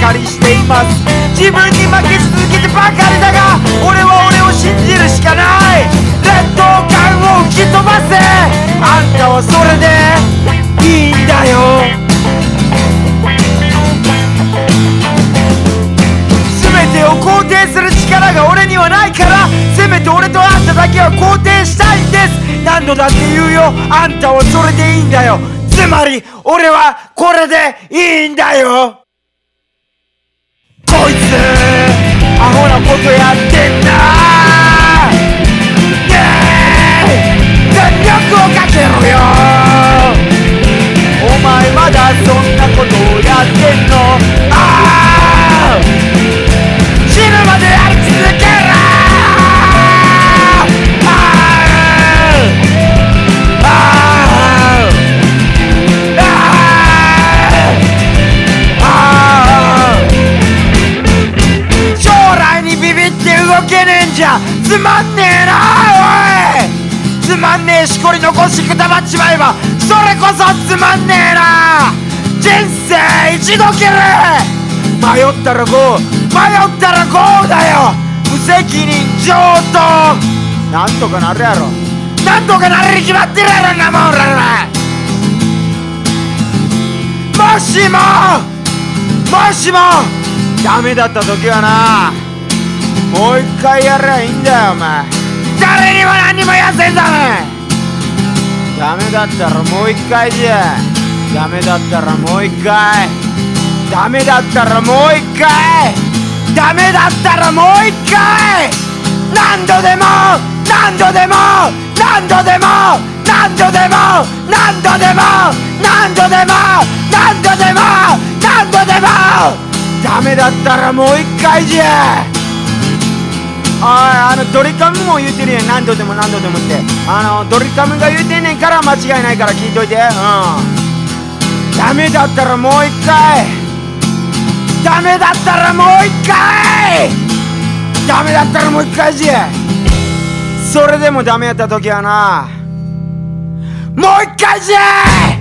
たりしています。自分に負け続けてばかりだが、俺は俺を信じるしかない。劣等感を吹き飛ばせ。あんたはそれでいいんだよ。全てを肯定する力が俺にはないから、せめて俺とあんただけは肯定したいんです。何度だって言うよ、あんたはそれでいいんだよ。つまり俺はこれでいいんだよ。こいつアホなことやってんな。全力をかけろよ。お前まだそんなことをやってんの。死ぬまでやり続けろ。将来にビビって動けねえんじゃつまんねえな。おい、つまんねえしこり残しくたばっちまえばそれこそつまんねえな。人生一度きり。迷ったらゴー、迷ったらゴーだよ。無責任上等。なんとかなるやろ。なんとかなるに決まってるやろなもんら。もしもダメだった時はな、もう一回やりゃいいんだよお前。誰にも何にもやせんだね。ダメだったらもう一回じゃ。ダメだったらもう一回。ダメだったらもう一回。ダメだったらもう一回。何度でも何度でも何度でも何度でも何度でも何度でも何度でも何度でも。ダメだったらもう一回じゃ。おい、ドリカムも言うてるやん。何度でも何度でもって。ドリカムが言うてんねんから間違いないから聞いといて。ダメだったらもう一回。ダメだったらもう一回。ダメだったらもう一回じゃ。それでもダメやった時はな、もう一回じゃ。